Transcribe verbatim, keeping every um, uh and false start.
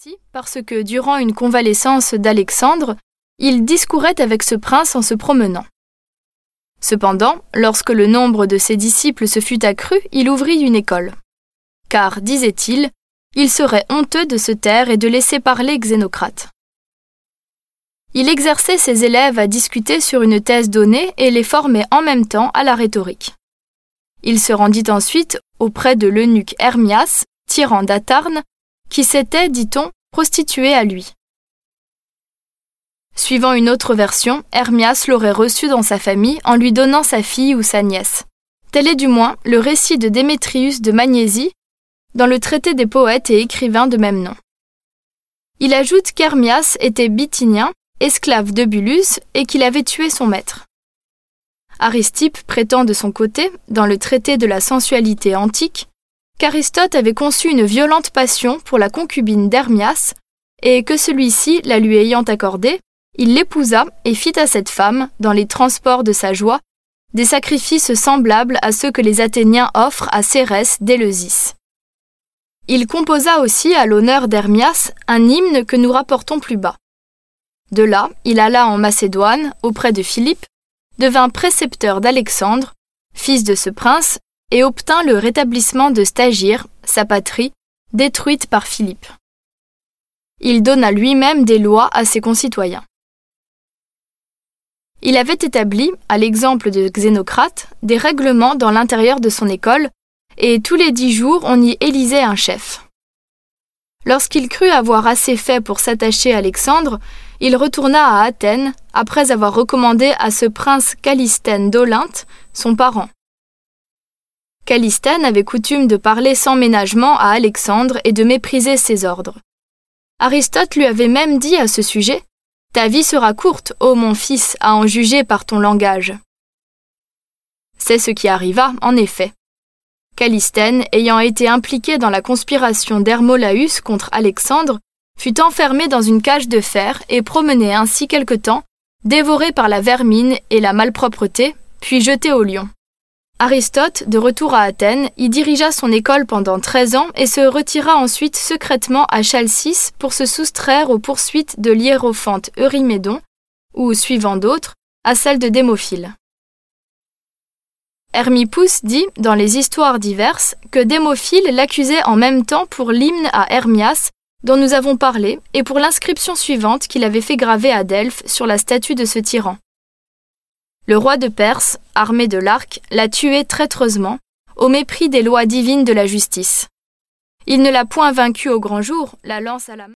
aussi parce que durant une convalescence d'Alexandre, il discourait avec ce prince en se promenant. Cependant, lorsque le nombre de ses disciples se fut accru, il ouvrit une école. Car, disait-il, il serait honteux de se taire et de laisser parler Xénocrate. Il exerçait ses élèves à discuter sur une thèse donnée et les formait en même temps à la rhétorique. Il se rendit ensuite auprès de l'eunuque Hermias, tyran d'Atarne, qui s'était, dit-on, prostitué à lui. Suivant une autre version, Hermias l'aurait reçu dans sa famille en lui donnant sa fille ou sa nièce. Tel est du moins le récit de Démétrius de Magnésie dans le traité des poètes et écrivains de même nom. Il ajoute qu'Hermias était bithynien, esclave de Bullus, et qu'il avait tué son maître. Aristippe prétend de son côté, dans le traité de la sensualité antique, qu'Aristote avait conçu une violente passion pour la concubine d'Hermias et que celui-ci, la lui ayant accordée, il l'épousa et fit à cette femme, dans les transports de sa joie, des sacrifices semblables à ceux que les Athéniens offrent à Cérès d'Éleusis. Il composa aussi à l'honneur d'Hermias un hymne que nous rapportons plus bas. De là, il alla en Macédoine, auprès de Philippe, devint précepteur d'Alexandre, fils de ce prince, et obtint le rétablissement de Stagyre, sa patrie, détruite par Philippe. Il donna lui-même des lois à ses concitoyens. Il avait établi, à l'exemple de Xénocrate, des règlements dans l'intérieur de son école, et tous les dix jours on y élisait un chef. Lorsqu'il crut avoir assez fait pour s'attacher à Alexandre, il retourna à Athènes, après avoir recommandé à ce prince Callisthène d'Olynte, son parent. Callisthène avait coutume de parler sans ménagement à Alexandre et de mépriser ses ordres. Aristote lui avait même dit à ce sujet « Ta vie sera courte, ô mon fils, à en juger par ton langage. » C'est ce qui arriva, en effet. Callisthène, ayant été impliqué dans la conspiration d'Hermolaüs contre Alexandre, fut enfermé dans une cage de fer et promené ainsi quelque temps, dévoré par la vermine et la malpropreté, puis jeté au lion. Aristote, de retour à Athènes, y dirigea son école pendant treize ans et se retira ensuite secrètement à Chalcis pour se soustraire aux poursuites de l'hiérophante Eurymédon, ou, suivant d'autres, à celles de Démophile. Hermippus dit, dans les histoires diverses, que Démophile l'accusait en même temps pour l'hymne à Hermias, dont nous avons parlé, et pour l'inscription suivante qu'il avait fait graver à Delphes sur la statue de ce tyran. Le roi de Perse, armé de l'arc, l'a tué traîtreusement, au mépris des lois divines de la justice. Il ne l'a point vaincu au grand jour, la lance à la main.